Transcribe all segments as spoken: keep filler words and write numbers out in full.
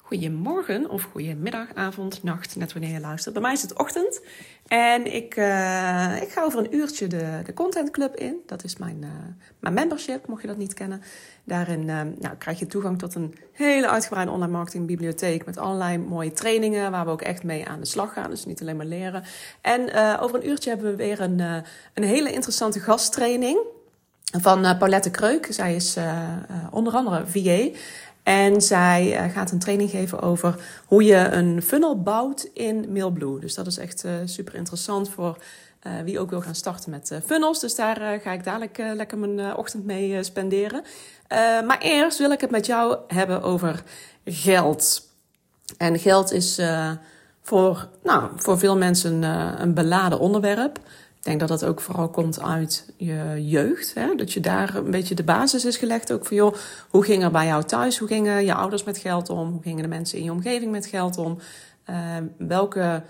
Goedemorgen of goedemiddag, avond, nacht, net wanneer je luistert. Bij mij is het ochtend en ik, uh, ik ga over een uurtje de, de Content Club in. Dat is mijn, uh, mijn membership, mocht je dat niet kennen. Daarin uh, nou, krijg je toegang tot een hele uitgebreide online marketing bibliotheek met allerlei mooie trainingen waar we ook echt mee aan de slag gaan. Dus niet alleen maar leren. En uh, over een uurtje hebben we weer een, uh, een hele interessante gasttraining van uh, Paulette Kreuk. Zij is uh, uh, onder andere V A. En zij uh, gaat een training geven over hoe je een funnel bouwt in Mailblue. Dus dat is echt uh, super interessant voor uh, wie ook wil gaan starten met uh, funnels. Dus daar uh, ga ik dadelijk uh, lekker mijn uh, ochtend mee uh, spenderen. Uh, maar eerst wil ik het met jou hebben over geld. En geld is uh, voor, nou, voor veel mensen uh, een beladen onderwerp. Ik denk dat dat ook vooral komt uit je jeugd. Hè? Dat je daar een beetje de basis is gelegd. Ook van, joh, hoe ging er bij jou thuis? Hoe gingen je ouders met geld om? Hoe gingen de mensen in je omgeving met geld om? Uh, welke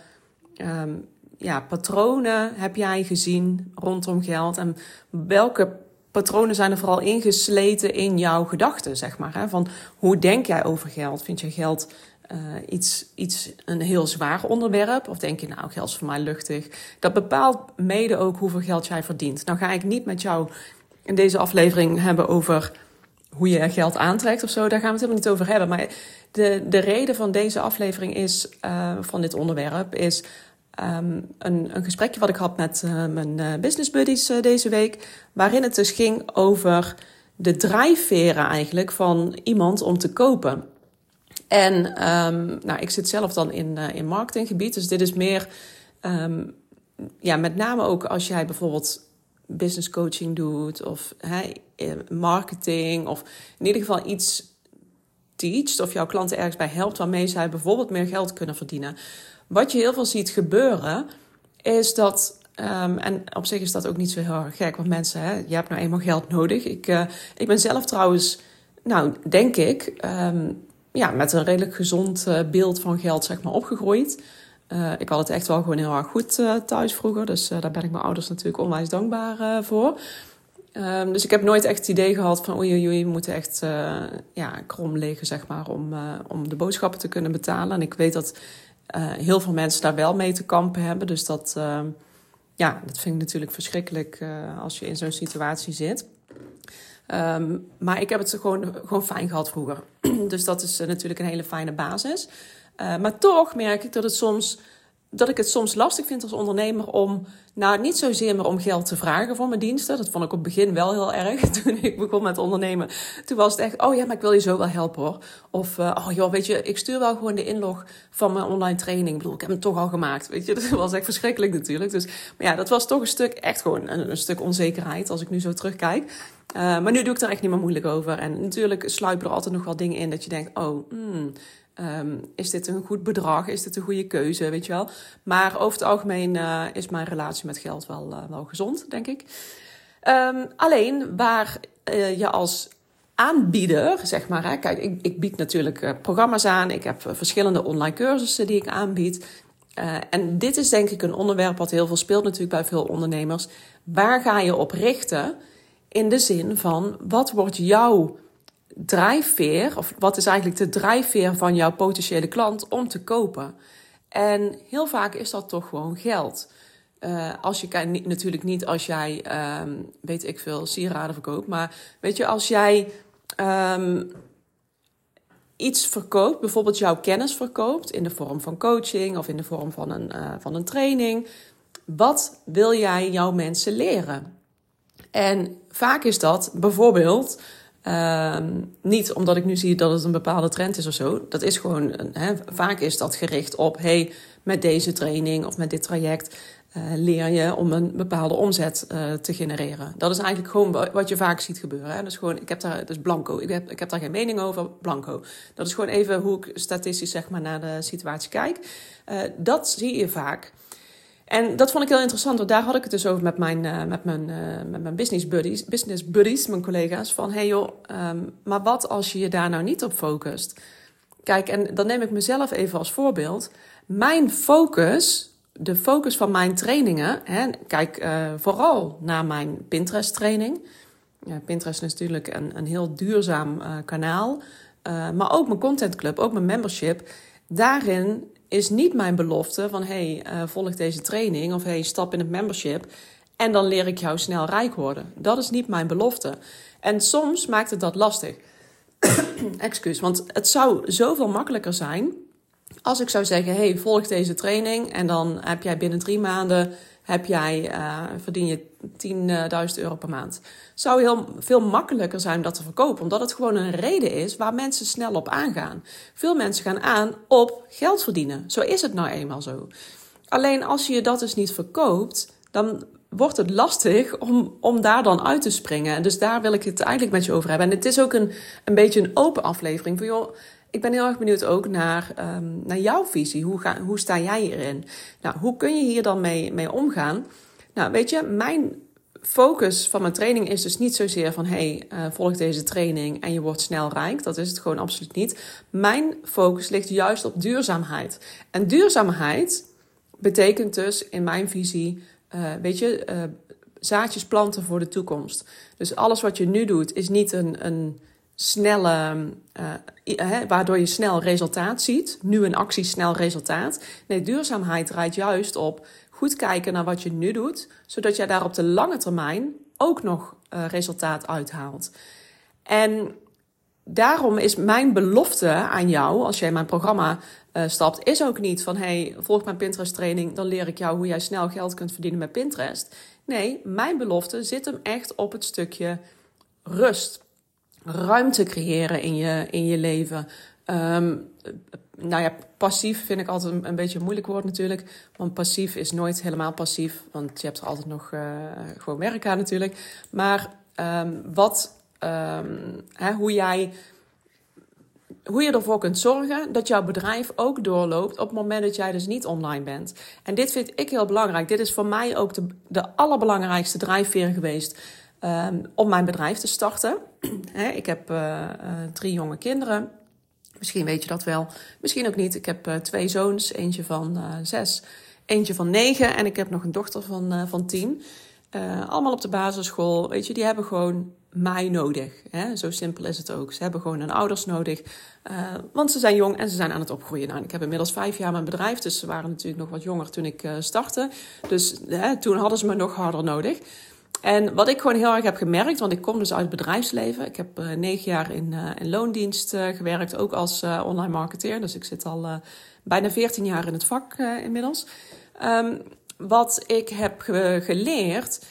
um, ja, patronen heb jij gezien rondom geld? En welke patronen zijn er vooral ingesleten in jouw gedachten, zeg maar? Hè? Van, hoe denk jij over geld? Vind je geld Uh, iets, iets, een heel zwaar onderwerp? Of denk je, nou, geld is voor mij luchtig? Dat bepaalt mede ook hoeveel geld jij verdient. Nou ga ik niet met jou in deze aflevering hebben over hoe je geld aantrekt of zo. Daar gaan we het helemaal niet over hebben. Maar de, de reden van deze aflevering is, uh, van dit onderwerp, is um, een, een gesprekje wat ik had met uh, mijn uh, business buddies uh, deze week. Waarin het dus ging over de drijfveren eigenlijk van iemand om te kopen. En um, nou, ik zit zelf dan in, uh, in marketinggebied, dus dit is meer, um, ja, met name ook als jij bijvoorbeeld business coaching doet of hey, marketing of in ieder geval iets teacht of jouw klanten ergens bij helpt waarmee zij bijvoorbeeld meer geld kunnen verdienen. Wat je heel veel ziet gebeuren is dat, um, en op zich is dat ook niet zo heel erg gek, want mensen, hè, je hebt nou eenmaal geld nodig. Ik, uh, ik ben zelf trouwens, nou denk ik, um, ja, met een redelijk gezond uh, beeld van geld, zeg maar, opgegroeid. Uh, ik had het echt wel gewoon heel erg goed uh, thuis vroeger. Dus uh, daar ben ik mijn ouders natuurlijk onwijs dankbaar uh, voor. Um, dus ik heb nooit echt het idee gehad van oei, oei, oei, we moeten echt uh, ja, krom liggen, zeg maar, om, uh, om de boodschappen te kunnen betalen. En ik weet dat uh, heel veel mensen daar wel mee te kampen hebben. Dus dat, uh, ja, dat vind ik natuurlijk verschrikkelijk uh, als je in zo'n situatie zit. Um, maar ik heb het gewoon, gewoon fijn gehad vroeger. Dus dat is uh, natuurlijk een hele fijne basis. Uh, maar toch merk ik dat, het soms, dat ik het soms lastig vind als ondernemer om, nou, niet zozeer meer om geld te vragen voor mijn diensten. Dat vond ik op het begin wel heel erg. Toen ik begon met ondernemen, toen was het echt, oh ja, maar ik wil je zo wel helpen hoor. Of, uh, oh joh, weet je, ik stuur wel gewoon de inlog van mijn online training. Ik bedoel, ik heb hem toch al gemaakt, weet je. Dat was echt verschrikkelijk natuurlijk. Dus, maar ja, dat was toch een stuk, echt gewoon een, een stuk onzekerheid als ik nu zo terugkijk. Uh, maar nu doe ik er echt niet meer moeilijk over. En natuurlijk sluipen er altijd nog wel dingen in dat je denkt, oh, hmm, um, is dit een goed bedrag? Is dit een goede keuze, weet je wel? Maar over het algemeen uh, is mijn relatie met geld wel, uh, wel gezond, denk ik. Um, alleen waar uh, je als aanbieder, zeg maar, hè, kijk, ik, ik bied natuurlijk uh, programma's aan. Ik heb uh, verschillende online cursussen die ik aanbied. Uh, en dit is denk ik een onderwerp wat heel veel speelt natuurlijk bij veel ondernemers. Waar ga je op richten? In de zin van, wat wordt jouw drijfveer, of wat is eigenlijk de drijfveer van jouw potentiële klant om te kopen? En heel vaak is dat toch gewoon geld. Uh, als je kan, natuurlijk niet als jij, um, weet ik veel, sieraden verkoopt. Maar weet je, als jij um, iets verkoopt, bijvoorbeeld jouw kennis verkoopt in de vorm van coaching of in de vorm van een, uh, van een training. Wat wil jij jouw mensen leren? En vaak is dat bijvoorbeeld, uh, niet omdat ik nu zie dat het een bepaalde trend is of zo. Dat is gewoon, hè, vaak is dat gericht op, hey, met deze training of met dit traject uh, leer je om een bepaalde omzet uh, te genereren. Dat is eigenlijk gewoon wat je vaak ziet gebeuren. Hè? Dus gewoon, ik heb daar, dus blanco. Ik heb, ik heb daar geen mening over, blanco. Dat is gewoon even hoe ik statistisch, zeg maar, naar de situatie kijk. Uh, dat zie je vaak. En dat vond ik heel interessant, want daar had ik het dus over met mijn, uh, met mijn, uh, met mijn business buddies, business buddies, mijn collega's. Van, hey joh, um, maar wat als je je daar nou niet op focust? Kijk, en dan neem ik mezelf even als voorbeeld. Mijn focus, de focus van mijn trainingen, hè, kijk uh, vooral naar mijn Pinterest training. Ja, Pinterest is natuurlijk een, een heel duurzaam uh, kanaal. uh, maar ook mijn contentclub, ook mijn membership. Daarin is niet mijn belofte van hey, uh, volg deze training of hey, stap in het membership en dan leer ik jou snel rijk worden. Dat is niet mijn belofte. En soms maakt het dat lastig. Excuus, want het zou zoveel makkelijker zijn als ik zou zeggen, hey, volg deze training en dan heb jij binnen drie maanden heb jij, uh, verdien je tienduizend euro per maand. Het zou heel veel makkelijker zijn om dat te verkopen, omdat het gewoon een reden is waar mensen snel op aangaan. Veel mensen gaan aan op geld verdienen. Zo is het nou eenmaal zo. Alleen als je dat dus niet verkoopt, dan wordt het lastig om, om daar dan uit te springen. Dus daar wil ik het eigenlijk met je over hebben. En het is ook een, een beetje een open aflevering. Van, joh, ik ben heel erg benieuwd ook naar, um, naar jouw visie. Hoe, ga, hoe sta jij hierin? Nou, hoe kun je hier dan mee, mee omgaan? Nou, weet je, mijn focus van mijn training is dus niet zozeer van hey, uh, volg deze training en je wordt snel rijk. Dat is het gewoon absoluut niet. Mijn focus ligt juist op duurzaamheid. En duurzaamheid betekent dus in mijn visie, uh, weet je, uh, zaadjes planten voor de toekomst. Dus alles wat je nu doet is niet een, een snelle, uh, uh, waardoor je snel resultaat ziet. Nu een actie, snel resultaat. Nee, duurzaamheid draait juist op goed kijken naar wat je nu doet, zodat jij daar op de lange termijn ook nog uh, resultaat uithaalt. En daarom is mijn belofte aan jou, als jij in mijn programma uh, stapt, is ook niet van hey, volg mijn Pinterest training, dan leer ik jou hoe jij snel geld kunt verdienen met Pinterest. Nee, mijn belofte zit hem echt op het stukje rust. Ruimte creëren in je, in je leven. Um, nou ja, passief vind ik altijd een, een beetje een moeilijk woord natuurlijk. Want passief is nooit helemaal passief. Want je hebt er altijd nog uh, gewoon werk aan natuurlijk. Maar um, wat, um, hè, hoe jij, hoe je ervoor kunt zorgen dat jouw bedrijf ook doorloopt op het moment dat jij dus niet online bent. En dit vind ik heel belangrijk. Dit is voor mij ook de, de allerbelangrijkste drijfveer geweest um, om mijn bedrijf te starten. Ik heb uh, uh, drie jonge kinderen. Misschien weet je dat wel. Misschien ook niet. Ik heb uh, twee zoons. Eentje van uh, zes. Eentje van negen. En ik heb nog een dochter van, uh, van tien. Uh, allemaal op de basisschool. Weet je, die hebben gewoon mij nodig. Hè? Zo simpel is het ook. Ze hebben gewoon hun ouders nodig. Uh, want ze zijn jong en ze zijn aan het opgroeien. Nou, ik heb inmiddels vijf jaar mijn bedrijf. Dus ze waren natuurlijk nog wat jonger toen ik uh, startte. Dus uh, toen hadden ze me nog harder nodig. En wat ik gewoon heel erg heb gemerkt, want ik kom dus uit het bedrijfsleven. Ik heb uh, negen jaar in, uh, in loondienst uh, gewerkt, ook als uh, online marketeer. Dus ik zit al uh, bijna veertien jaar in het vak uh, inmiddels. Um, wat ik heb ge- geleerd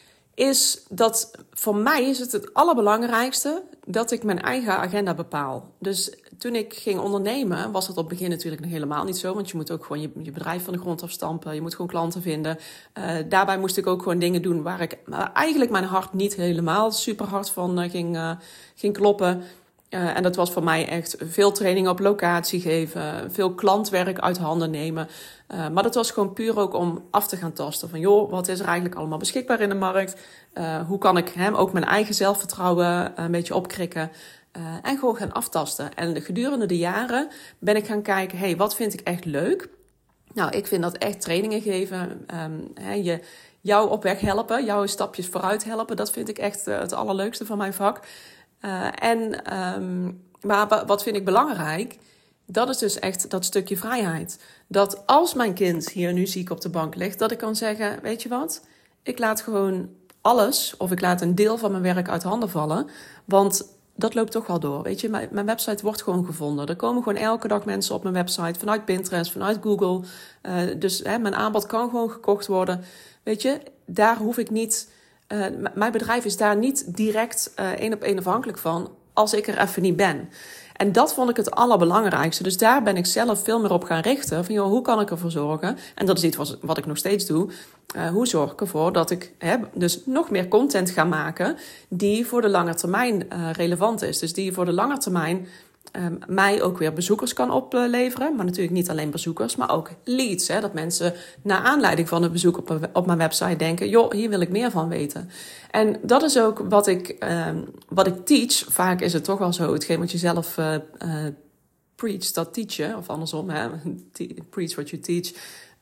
is dat voor mij is het het allerbelangrijkste dat ik mijn eigen agenda bepaal. Dus toen ik ging ondernemen was het op het begin natuurlijk nog helemaal niet zo. Want je moet ook gewoon je, je bedrijf van de grond afstampen. Je moet gewoon klanten vinden. Uh, daarbij moest ik ook gewoon dingen doen waar ik eigenlijk mijn hart niet helemaal super hard van uh, ging, uh, ging kloppen. Uh, en dat was voor mij echt veel training op locatie geven. Veel klantwerk uit handen nemen. Uh, maar dat was gewoon puur ook om af te gaan tasten. Van joh, wat is er eigenlijk allemaal beschikbaar in de markt? Uh, hoe kan ik hem ook mijn eigen zelfvertrouwen een beetje opkrikken? Uh, en gewoon gaan aftasten. En gedurende de jaren ben ik gaan kijken, hey, wat vind ik echt leuk? Nou, ik vind dat echt trainingen geven. Um, he, je, jou op weg helpen, jou stapjes vooruit helpen. Dat vind ik echt uh, het allerleukste van mijn vak. Uh, en, um, maar wat vind ik belangrijk? Dat is dus echt dat stukje vrijheid. Dat als mijn kind hier nu ziek op de bank ligt, dat ik kan zeggen, weet je wat? Ik laat gewoon alles, of ik laat een deel van mijn werk uit handen vallen. Want dat loopt toch wel door, weet je. Mijn, mijn website wordt gewoon gevonden. Er komen gewoon elke dag mensen op mijn website, vanuit Pinterest, vanuit Google. Uh, dus hè, mijn aanbod kan gewoon gekocht worden. Weet je, daar hoef ik niet... Uh, m- mijn bedrijf is daar niet direct uh, één op één afhankelijk van als ik er even niet ben. En dat vond ik het allerbelangrijkste. Dus daar ben ik zelf veel meer op gaan richten. Van joh, hoe kan ik ervoor zorgen? En dat is iets wat, wat ik nog steeds doe. Uh, hoe zorg ik ervoor dat ik hè, dus nog meer content ga maken die voor de lange termijn uh, relevant is. Dus die voor de lange termijn um, mij ook weer bezoekers kan opleveren. Maar natuurlijk niet alleen bezoekers, maar ook leads. Hè, dat mensen naar aanleiding van een bezoek op, op mijn website denken, joh, hier wil ik meer van weten. En dat is ook wat ik, um, wat ik teach. Vaak is het toch wel zo, hetgeen wat je zelf uh, uh, preach, dat teach je. Of andersom, hè, preach what you teach.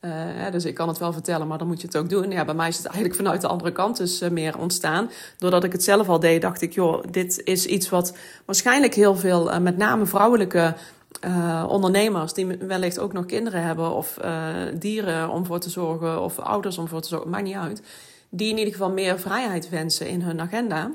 Uh, hè, dus ik kan het wel vertellen, maar dan moet je het ook doen. Ja, bij mij is het eigenlijk vanuit de andere kant dus uh, meer ontstaan. Doordat ik het zelf al deed, dacht ik, joh, dit is iets wat waarschijnlijk heel veel, uh, met name vrouwelijke uh, ondernemers, die wellicht ook nog kinderen hebben of uh, dieren om voor te zorgen of ouders om voor te zorgen, maakt niet uit. Die in ieder geval meer vrijheid wensen in hun agenda.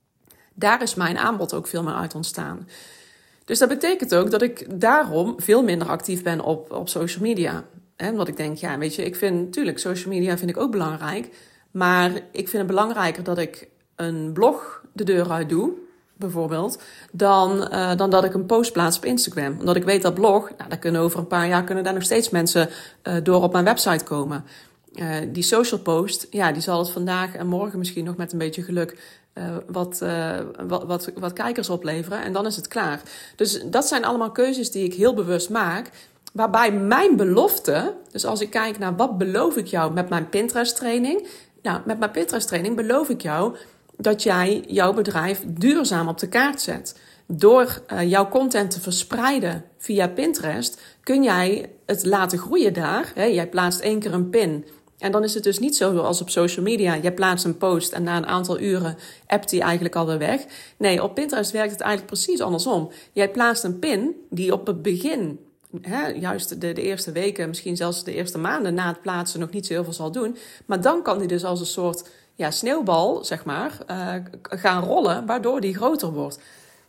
Daar is mijn aanbod ook veel meer uit ontstaan. Dus dat betekent ook dat ik daarom veel minder actief ben op, op social media. He, omdat ik denk, ja, weet je, ik vind, natuurlijk, social media vind ik ook belangrijk. Maar ik vind het belangrijker dat ik een blog de deur uit doe, bijvoorbeeld, dan, uh, dan dat ik een post plaats op Instagram. Omdat ik weet dat blog, nou, daar kunnen over een paar jaar kunnen daar nog steeds mensen uh, door op mijn website komen. Uh, die social post, ja, die zal het vandaag en morgen misschien nog met een beetje geluk uh, wat, uh, wat, wat, wat kijkers opleveren. En dan is het klaar. Dus dat zijn allemaal keuzes die ik heel bewust maak. Waarbij mijn belofte, dus als ik kijk naar wat beloof ik jou met mijn Pinterest training. Nou, met mijn Pinterest training beloof ik jou dat jij jouw bedrijf duurzaam op de kaart zet. Door uh, jouw content te verspreiden via Pinterest kun jij het laten groeien daar. Hè? Jij plaatst één keer een pin. En dan is het dus niet zo zoals op social media. Jij plaatst een post en na een aantal uren appt die eigenlijk alweer weg. Nee, op Pinterest werkt het eigenlijk precies andersom. Jij plaatst een pin die op het begin, hè, juist de, de eerste weken, misschien zelfs de eerste maanden na het plaatsen nog niet zo heel veel zal doen. Maar dan kan die dus als een soort ja, sneeuwbal, zeg maar, uh, gaan rollen, waardoor die groter wordt.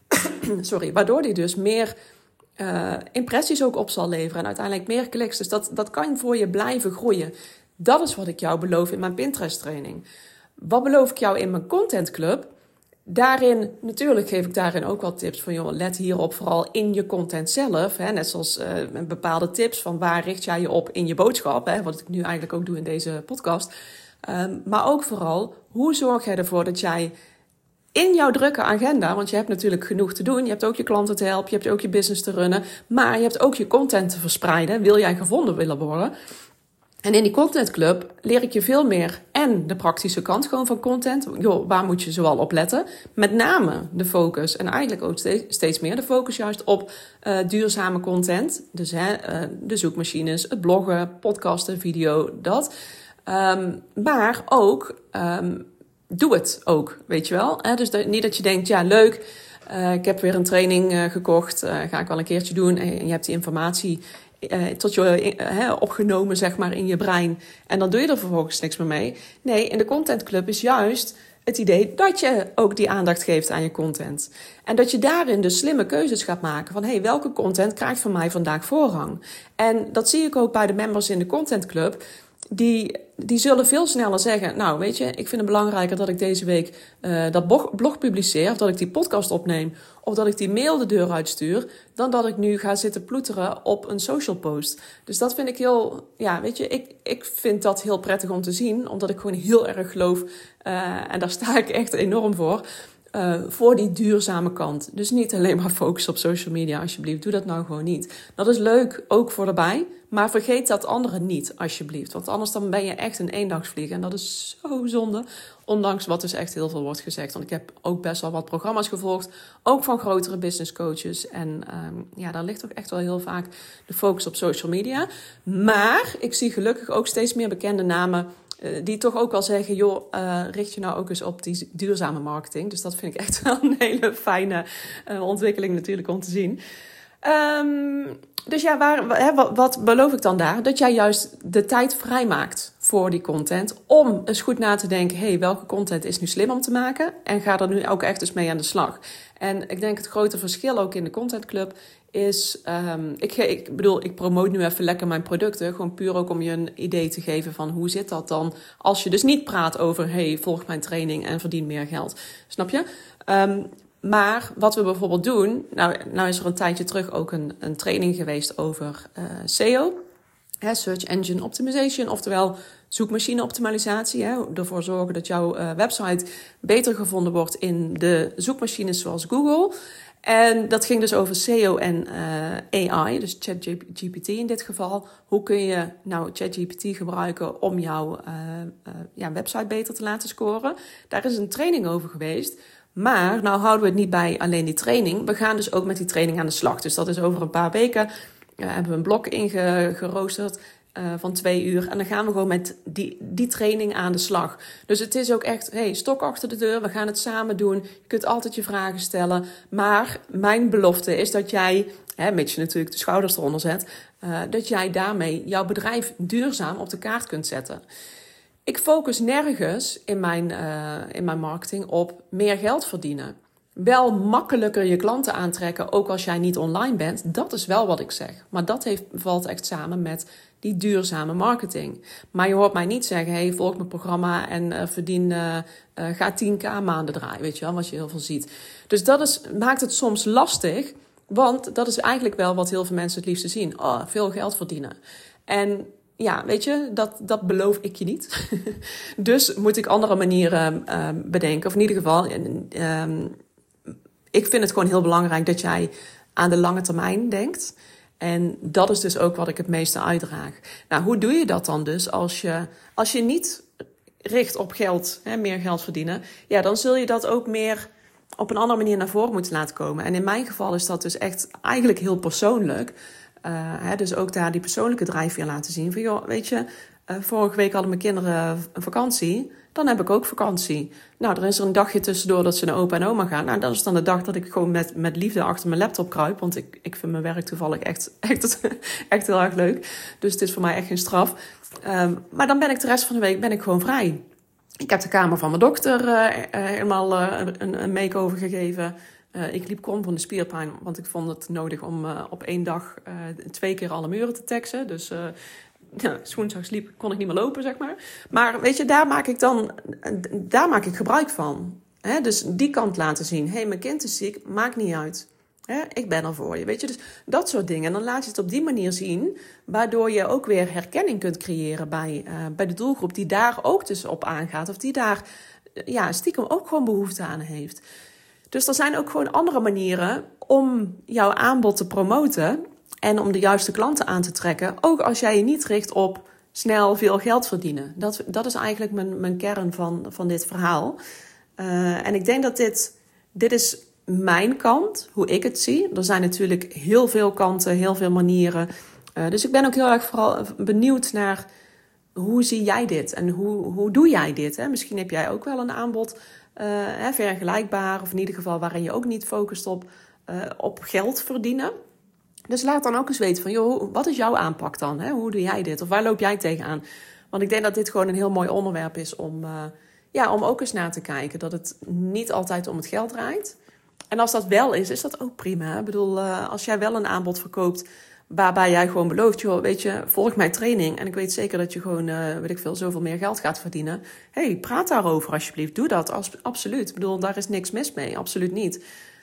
Sorry, waardoor die dus meer uh, impressies ook op zal leveren en uiteindelijk meer kliks. Dus dat, dat kan voor je blijven groeien. Dat is wat ik jou beloof in mijn Pinterest training. Wat beloof ik jou in mijn Content Club? Daarin, natuurlijk geef ik daarin ook wel tips van, joh, let hierop vooral in je content zelf. Hè, net zoals uh, bepaalde tips van waar richt jij je op in je boodschap. Hè, wat ik nu eigenlijk ook doe in deze podcast. Um, maar ook vooral, hoe zorg jij ervoor dat jij in jouw drukke agenda, want je hebt natuurlijk genoeg te doen. Je hebt ook je klanten te helpen, je hebt ook je business te runnen. Maar je hebt ook je content te verspreiden. Wil jij gevonden willen worden? En in die Content Club leer ik je veel meer en de praktische kant gewoon van content. Joh, waar moet je zoal op letten? Met name de focus en eigenlijk ook steeds meer de focus juist op uh, duurzame content. Dus hè, uh, de zoekmachines, het bloggen, podcasten, video, dat. Um, maar ook, um, doe het ook, weet je wel. Hè? Dus dat, niet dat je denkt, ja leuk, uh, ik heb weer een training uh, gekocht, uh, ga ik wel een keertje doen. En je hebt die informatie Uh, tot je uh, opgenomen, zeg maar, in je brein. En dan doe je er vervolgens niks meer mee. Nee, in de Content Club is juist het idee dat je ook die aandacht geeft aan je content. En dat je daarin dus slimme keuzes gaat maken van, hey, welke content krijgt van mij vandaag voorrang? En dat zie ik ook bij de members in de Content Club. Die, die zullen veel sneller zeggen, nou weet je, ik vind het belangrijker dat ik deze week uh, dat blog, blog publiceer, of dat ik die podcast opneem, of dat ik die mail de deur uitstuur, dan dat ik nu ga zitten ploeteren op een social post. Dus dat vind ik heel, ja weet je, ik, ik vind dat heel prettig om te zien, omdat ik gewoon heel erg geloof, uh, en daar sta ik echt enorm voor, Uh, voor die duurzame kant. Dus niet alleen maar focussen op social media, alsjeblieft. Doe dat nou gewoon niet. Dat is leuk, ook voor erbij. Maar vergeet dat andere niet, alsjeblieft. Want anders dan ben je echt een eendagsvlieg. En dat is zo zonde. Ondanks wat dus echt heel veel wordt gezegd. Want ik heb ook best wel wat programma's gevolgd. Ook van grotere business coaches. En um, ja, daar ligt ook echt wel heel vaak de focus op social media. Maar ik zie gelukkig ook steeds meer bekende namen die toch ook wel zeggen, joh, uh, richt je nou ook eens op die duurzame marketing. Dus dat vind ik echt wel een hele fijne uh, ontwikkeling natuurlijk om te zien. Um, dus ja, waar, hè, wat, wat beloof ik dan daar? Dat jij juist de tijd vrijmaakt voor die content. Om eens goed na te denken, hey, welke content is nu slim om te maken? En ga er nu ook echt eens mee aan de slag. En ik denk het grote verschil ook in de Content Club is, um, ik, ik bedoel, ik promote nu even lekker mijn producten. Gewoon puur ook om je een idee te geven van hoe zit dat dan? Als je dus niet praat over, hey, volg mijn training en verdien meer geld. Snap je? Um, maar wat we bijvoorbeeld doen, nou, nou is er een tijdje terug ook een, een training geweest over uh, S E O. Hè, Search Engine Optimization, oftewel zoekmachine optimalisatie. Hè, ervoor zorgen dat jouw uh, website beter gevonden wordt in de zoekmachines zoals Google. En dat ging dus over S E O en uh, A I, dus ChatGPT in dit geval. Hoe kun je nou ChatGPT gebruiken om jouw uh, uh, ja, website beter te laten scoren? Daar is een training over geweest. Maar nou houden we het niet bij alleen die training. We gaan dus ook met die training aan de slag. Dus dat is over een paar weken. Uh, hebben we een blok ingeroosterd. uh, van twee uur. En dan gaan we gewoon met die, die training aan de slag. Dus het is ook echt, hey, stok achter de deur. We gaan het samen doen. Je kunt altijd je vragen stellen. Maar mijn belofte is dat jij, hè, mits je natuurlijk de schouders eronder zet, uh, dat jij daarmee jouw bedrijf duurzaam op de kaart kunt zetten. Ik focus nergens in mijn, uh, in mijn marketing op meer geld verdienen. Wel makkelijker je klanten aantrekken, ook als jij niet online bent. Dat is wel wat ik zeg. Maar dat heeft, valt echt samen met die duurzame marketing. Maar je hoort mij niet zeggen, hey, volg mijn programma en uh, verdien, uh, uh, ga tien k maanden draaien. Weet je wel, wat je heel veel ziet. Dus dat is, maakt het soms lastig. Want dat is eigenlijk wel wat heel veel mensen het liefste zien. Oh, veel geld verdienen. En ja, weet je, dat, dat beloof ik je niet. Dus moet ik andere manieren uh, bedenken. Of in ieder geval, uh, ik vind het gewoon heel belangrijk dat jij aan de lange termijn denkt. En dat is dus ook wat ik het meeste uitdraag. Nou, hoe doe je dat dan dus als je, als je niet richt op geld, hè, meer geld verdienen? Ja, dan zul je dat ook meer op een andere manier naar voren moeten laten komen. En in mijn geval is dat dus echt eigenlijk heel persoonlijk. Uh, hè, dus ook daar die persoonlijke drijfveer laten zien. Van joh, weet je, uh, vorige week hadden mijn kinderen een vakantie. Dan heb ik ook vakantie. Nou, er is er een dagje tussendoor dat ze naar opa en oma gaan. Nou, dat is dan de dag dat ik gewoon met, met liefde achter mijn laptop kruip. Want ik, ik vind mijn werk toevallig echt, echt, echt heel erg leuk. Dus het is voor mij echt geen straf. Um, maar dan ben ik de rest van de week ben ik gewoon vrij. Ik heb de kamer van mijn dokter uh, uh, helemaal uh, een, een make-over gegeven. Uh, ik liep krom van de spierpijn, want ik vond het nodig om uh, op één dag uh, twee keer alle muren te teksen. Dus uh, ja, woensdags liep, kon ik niet meer lopen, zeg maar. Maar weet je, daar maak ik dan daar maak ik gebruik van. Hè? Dus die kant laten zien. Hé, hey, mijn kind is ziek, maakt niet uit. Hè? Ik ben er voor je, weet je. Dus dat soort dingen. En dan laat je het op die manier zien, waardoor je ook weer herkenning kunt creëren bij, uh, bij de doelgroep die daar ook dus op aangaat. Of die daar ja, stiekem ook gewoon behoefte aan heeft. Dus er zijn ook gewoon andere manieren om jouw aanbod te promoten en om de juiste klanten aan te trekken. Ook als jij je niet richt op snel veel geld verdienen. Dat, dat is eigenlijk mijn, mijn kern van, van dit verhaal. Uh, en ik denk dat dit, dit is mijn kant, hoe ik het zie. Er zijn natuurlijk heel veel kanten, heel veel manieren. Uh, dus ik ben ook heel erg vooral benieuwd naar hoe zie jij dit en hoe, hoe doe jij dit? Hè? Misschien heb jij ook wel een aanbod uh, hè, vergelijkbaar, of in ieder geval waarin je ook niet focust op, uh, op geld verdienen. Dus laat dan ook eens weten van, joh, wat is jouw aanpak dan? Hè? Hoe doe jij dit? Of waar loop jij tegenaan? Want ik denk dat dit gewoon een heel mooi onderwerp is om, uh, ja, om ook eens naar te kijken. Dat het niet altijd om het geld draait. En als dat wel is, is dat ook prima. Ik bedoel, uh, als jij wel een aanbod verkoopt waarbij jij gewoon belooft, joh, weet je, volg mijn training en ik weet zeker dat je gewoon, uh, weet ik veel, zoveel meer geld gaat verdienen. Hey, praat daarover alsjeblieft. Doe dat, als, absoluut. Ik bedoel, daar is niks mis mee, absoluut niet.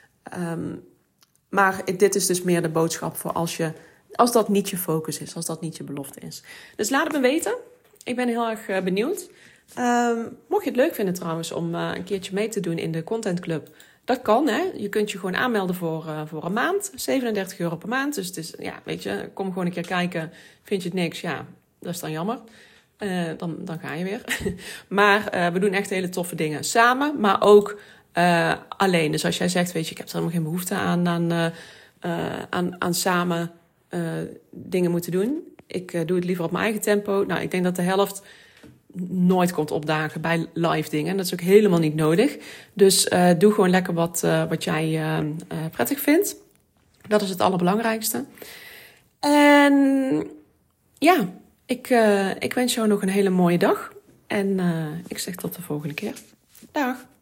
Um, maar dit is dus meer de boodschap voor als je, als dat niet je focus is, als dat niet je belofte is. Dus laat het me weten. Ik ben heel erg uh, benieuwd. Um, mocht je het leuk vinden trouwens om uh, een keertje mee te doen in de Content Club, dat kan, hè. Je kunt je gewoon aanmelden voor, uh, voor een maand. zevenendertig euro per maand. Dus het is, ja, weet je, kom gewoon een keer kijken. Vind je het niks? Ja, dat is dan jammer. Uh, dan, dan ga je weer. Maar uh, we doen echt hele toffe dingen samen. Maar ook uh, alleen. Dus als jij zegt, weet je, ik heb er helemaal geen behoefte aan, aan, uh, uh, aan, aan samen uh, dingen moeten doen. Ik uh, doe het liever op mijn eigen tempo. Nou, ik denk dat de helft nooit komt opdagen bij live dingen. En dat is ook helemaal niet nodig. Dus uh, doe gewoon lekker wat, uh, wat jij uh, uh, prettig vindt. Dat is het allerbelangrijkste. En ja, ik, uh, ik wens jou nog een hele mooie dag. En uh, ik zeg tot de volgende keer. Dag.